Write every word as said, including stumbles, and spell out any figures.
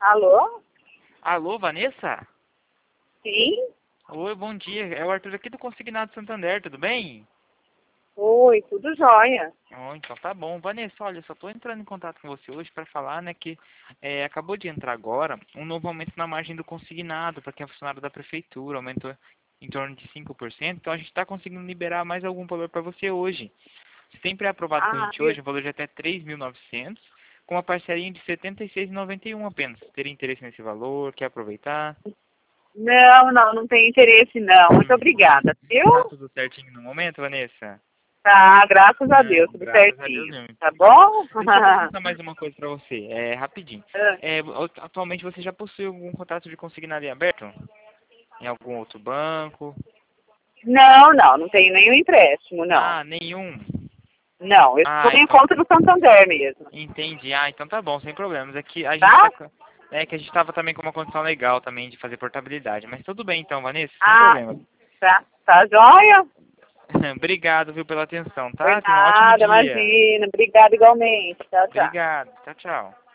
Alô? Alô, Vanessa? Sim? Oi, bom dia. É o Arthur aqui do Consignado Santander, tudo bem? Oi, tudo jóia. Oh, então tá bom. Vanessa, olha, eu só tô entrando em contato com você hoje para falar, né, que é, acabou de entrar agora um novo aumento na margem do consignado para quem é funcionário da prefeitura, aumentou em torno de cinco por cento, então a gente está conseguindo liberar mais algum valor para você hoje. Sempre é aprovado com a Ah, gente viu? hoje um valor de até três mil e novecentos, com uma parcelinha de setenta e seis reais e noventa e um centavos apenas. Teria interesse nesse valor? Quer aproveitar? Não, não, não tem interesse não. Muito obrigada, Tá viu? tudo certinho no momento, Vanessa? Tá, graças a Não, Deus, tudo graças a Deus certinho. mesmo. Tá Tá bom. bom? Deixa eu perguntar mais uma coisa pra você, é rapidinho. Ah, É, atualmente você já possui algum contrato de consignado em aberto? Em algum outro banco? não, não, não tenho nenhum empréstimo, não. Ah, nenhum. Não, eu estou Ah, em então conta do Santander mesmo. entendi. Ah, então tá bom, sem problemas. É que a gente Tá? tá com- é que a gente tava também com uma condição legal também de fazer portabilidade, mas tudo bem então, Vanessa, sem Ah, problemas. tá. Tá jóia? Obrigado, viu, pela atenção, Por tá? Tenha um ótimo nada, dia. imagina. Obrigada igualmente. Tchau, tchau. Obrigado. Tchau, tchau.